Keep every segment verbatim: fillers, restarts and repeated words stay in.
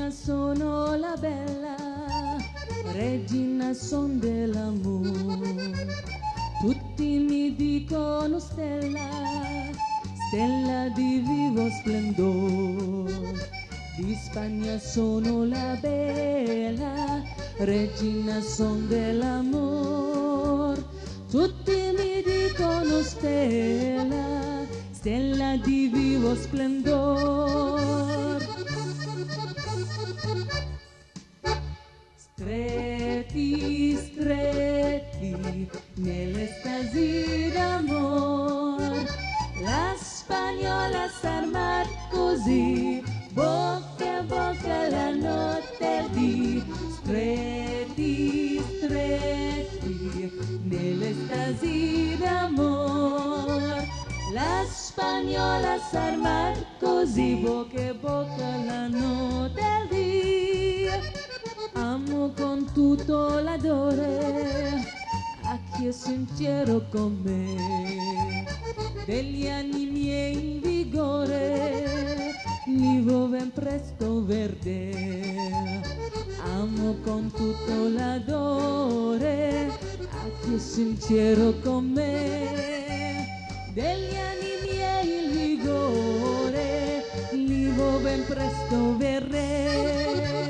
sono la bella, regina son dell'amore. Tutti mi dicono stella, stella di vivo splendore. Di Spagna sono la bella, regina son dell'amor. Tutti mi dicono stella, stella di vivo splendor. Stretti, stretti, nell'estasi d'amor, la spagnola s'armar così, bocca a bocca la notte di. Stretti, stretti, nell'estasi d'amor, la spagnola s'armar così, bocca a bocca la notte di. Amo con tutto l'adore a chi è sincero con me, degli anni miei in vigore vivo ben presto verde. Amo con tutto l'adore a chi è sincero con me, degli anni miei in vigore vivo ben presto verde.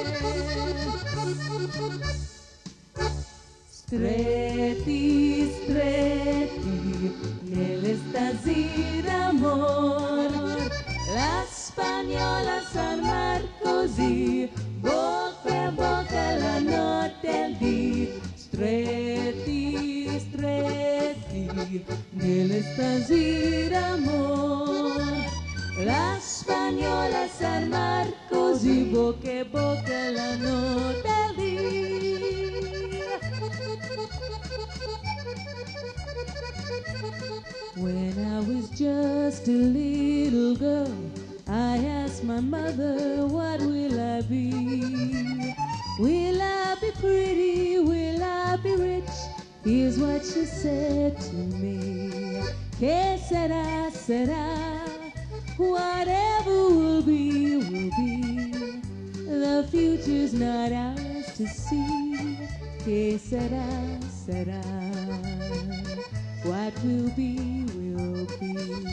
Stretti, stretti, nell'estasi d'amor, la spagnola s'armar così, bocca a bocca la notte di. Stretti, stretti, nell'estasi d'amor, la spagnola s'armar così, bocca a bocca la notte di. When I was just a little girl, I asked my mother, what will I be? Will I be pretty? Will I be rich? Here's what she said to me. Que será, será, whatever will be, will be. The future's not ours to see. Que será, será, what will be, will be.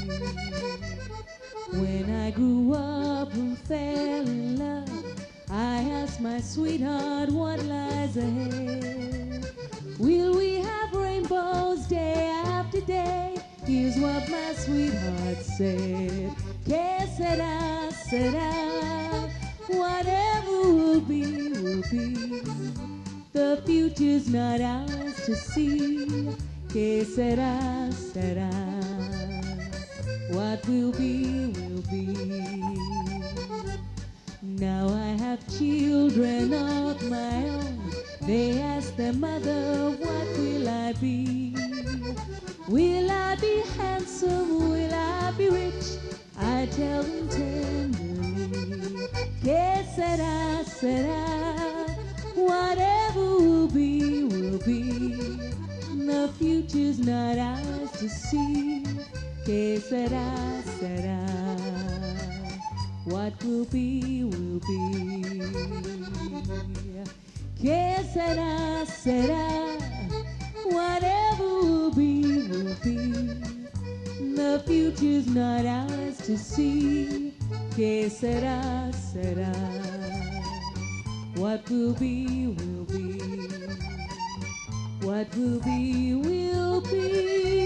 When I grew up and fell in love, I asked my sweetheart what lies ahead. Will we have rainbows day after day? Here's what my sweetheart said. Que será, será, whatever will be, will be. The future's not ours to see. Que será, será, what will be, will be. Now I have children of my own. They ask their mother, what will I be? Will I be handsome? Will I be rich? I tell them tenderly. Que será, será, whatever will be, will be. The future's not ours to see. Que será, será, what will be, will be. Que será, será, whatever will be, will be. The future's not ours to see. Que será, será, what will be, will be. What will be, will be.